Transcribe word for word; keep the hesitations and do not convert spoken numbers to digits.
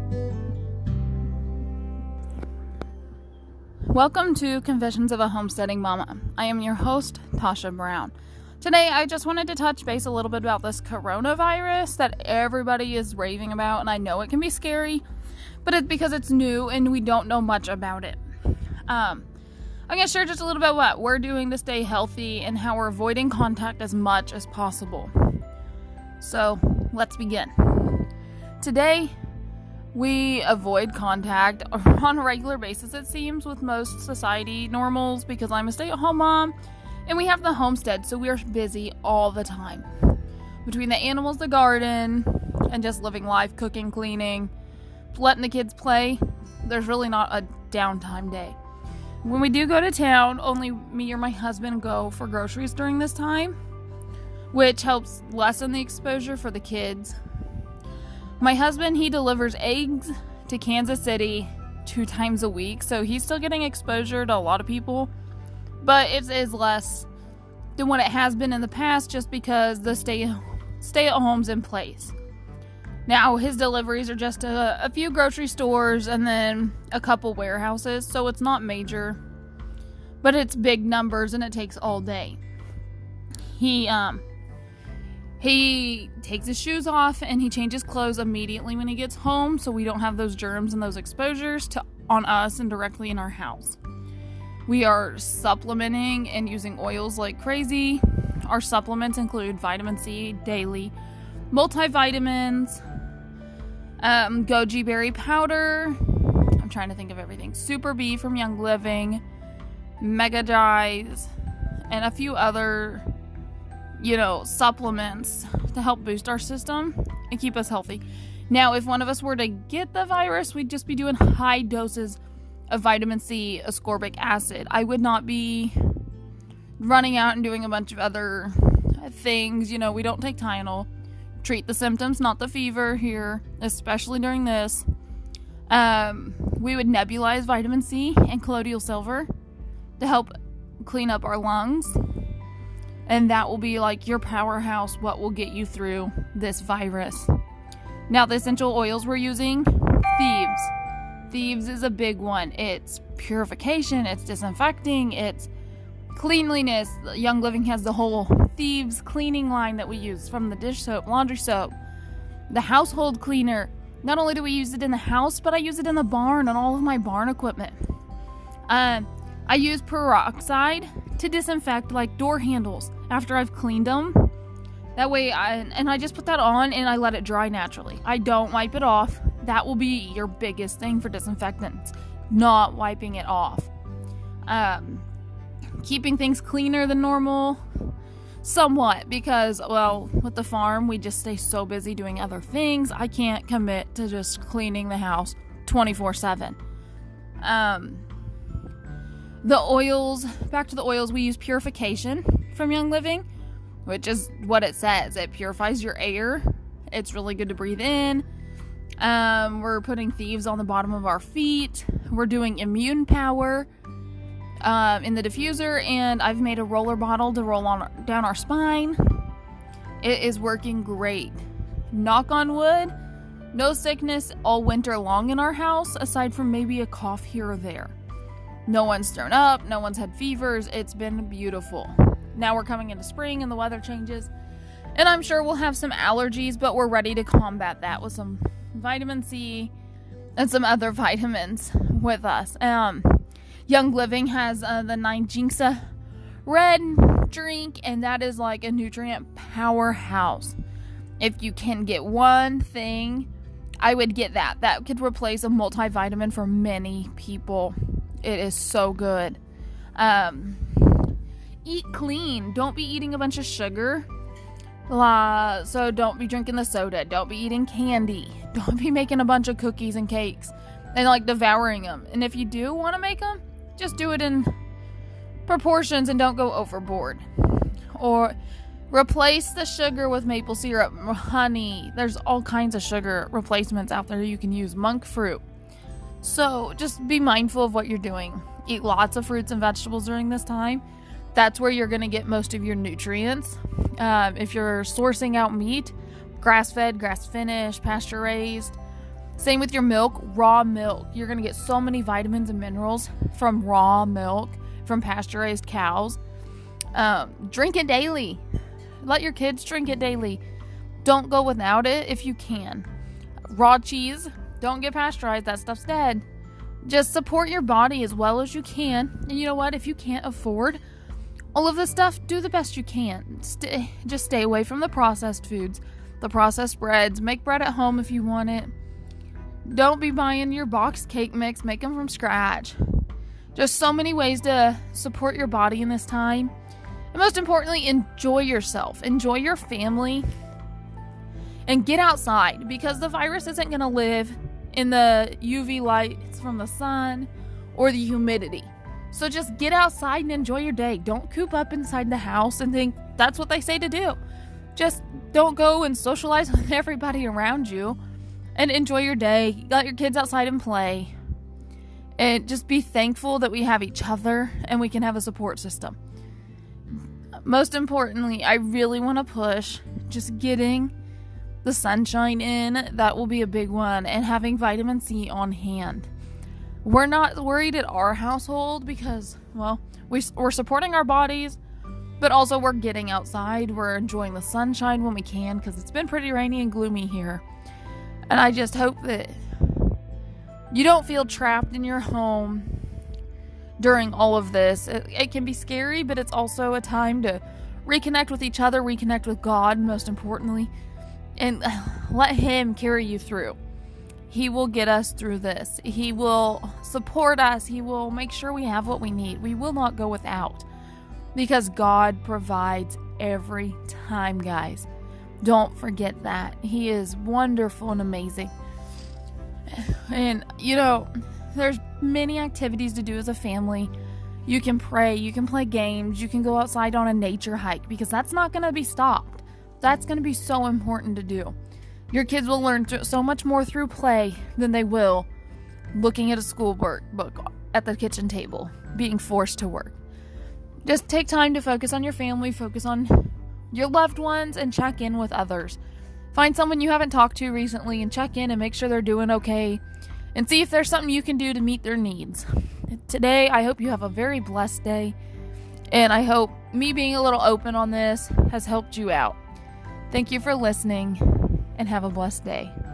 Welcome to Confessions of a Homesteading Mama. I am your host, Tasha Brown. Today, I just wanted to touch base a little bit about this coronavirus that everybody is raving about, and I know it can be scary, but it's because it's new and we don't know much about it. Um, I'm going to share just a little bit what we're doing to stay healthy and how we're avoiding contact as much as possible. So, let's begin. Today, we avoid contact on a regular basis, it seems, with most society normals because I'm a stay-at-home mom and we have the homestead, so we're busy all the time. Between the animals, the garden, and just living life, cooking, cleaning, letting the kids play, there's really not a downtime day. When we do go to town, only me or my husband go for groceries during this time, which helps lessen the exposure for the kids. My husband, he delivers eggs to Kansas City two times a week, so he's still getting exposure to a lot of people, but it is less than what it has been in the past just because the stay, stay-at-home's in place. Now, his deliveries are just a, a few grocery stores and then a couple warehouses, so it's not major, but it's big numbers and it takes all day. He, um... He takes his shoes off and he changes clothes immediately when he gets home so we don't have those germs and those exposures to on us and directly in our house. We are supplementing and using oils like crazy. Our supplements include vitamin C daily, multivitamins, um, goji berry powder. I'm trying to think of everything. Super B from Young Living, Mega Dyes, and a few other you know, supplements to help boost our system and keep us healthy. Now, if one of us were to get the virus, we'd just be doing high doses of vitamin C, ascorbic acid. I would not be running out and doing a bunch of other things. You know, we don't take Tylenol. Treat the symptoms, not the fever here, especially during this. Um, we would nebulize vitamin C and colloidal silver to help clean up our lungs. And that will be like your powerhouse, what will get you through this virus. Now, the essential oils we're using, Thieves. Thieves is a big one. It's purification, it's disinfecting, it's cleanliness. Young Living has the whole Thieves cleaning line that we use, from the dish soap, laundry soap, the household cleaner. Not only do we use it in the house, but I use it in the barn on all of my barn equipment. Um, I use peroxide to disinfect like door handles after I've cleaned them. That way, I, and I just put that on and I let it dry naturally. I don't wipe it off. That will be your biggest thing for disinfectants, not wiping it off. Um, keeping things cleaner than normal, somewhat, because, well, with the farm, we just stay so busy doing other things. I can't commit to just cleaning the house twenty-four seven. Um... The oils, back to the oils, we use purification from Young Living, which is what it says. It purifies your air. It's really good to breathe in. Um, we're putting Thieves on the bottom of our feet. We're doing Immune Power um, in the diffuser, and I've made a roller bottle to roll on down our spine. It is working great. Knock on wood, no sickness all winter long in our house, aside from maybe a cough here or there. No one's thrown up, no one's had fevers. It's been beautiful. Now we're coming into spring and the weather changes, and I'm sure we'll have some allergies, but we're ready to combat that with some vitamin C and some other vitamins with us. Um, Young Living has uh, the nine Jinxa red drink, and that is like a nutrient powerhouse. If you can get one thing, I would get that. That could replace a multivitamin for many people. It is so good. Um, eat clean. Don't be eating a bunch of sugar. Uh, so don't be drinking the soda. Don't be eating candy. Don't be making a bunch of cookies and cakes and like devouring them. And if you do want to make them, just do it in proportions and don't go overboard. Or replace the sugar with maple syrup, honey. There's all kinds of sugar replacements out there you can use. Monk fruit. So just be mindful of what you're doing. Eat lots of fruits and vegetables during this time. That's where you're going to get most of your nutrients. Um, if you're sourcing out meat, grass-fed, grass-finished, pasture-raised, Same with your milk, raw milk. You're going to get so many vitamins and minerals from raw milk, from pasture-raised cows. Um, drink it daily. Let your kids drink it daily. Don't go without it if you can. Raw cheese, don't get pasteurized. That stuff's dead. Just support your body as well as you can. And you know what? If you can't afford all of this stuff, do the best you can. Stay, just stay away from the processed foods, the processed breads. Make bread at home if you want it. Don't be buying your boxed cake mix. Make them from scratch. Just so many ways to support your body in this time. And most importantly, enjoy yourself. Enjoy your family. And get outside, because the virus isn't going to live in the U V lights from the sun or the humidity. So just get outside and enjoy your day. Don't coop up inside the house and think that's what they say to do. Just don't go and socialize with everybody around you, and enjoy your day. Let your kids outside and play. And just be thankful that we have each other and we can have a support system. Most importantly, I really want to push just getting the sunshine in. That will be a big one. And having vitamin C on hand. We're not worried at our household because, well, we, we're supporting our bodies, but also we're getting outside. We're enjoying the sunshine when we can, because it's been pretty rainy and gloomy here. And I just hope that you don't feel trapped in your home during all of this. It, it can be scary, but it's also a time to reconnect with each other, reconnect with God, most importantly, and let Him carry you through. He will get us through this. He will support us. He will make sure we have what we need. We will not go without, because God provides every time, guys. Don't forget that. He is wonderful and amazing. And, you know, there's many activities to do as a family. You can pray. You can play games. You can go outside on a nature hike, because that's not going to be stopped. That's going to be so important to do. Your kids will learn so much more through play than they will looking at a school book at the kitchen table, being forced to work. Just take time to focus on your family, focus on your loved ones, and check in with others. Find someone you haven't talked to recently and check in and make sure they're doing okay, and see if there's something you can do to meet their needs. Today, I hope you have a very blessed day, and I hope me being a little open on this has helped you out. Thank you for listening, and have a blessed day.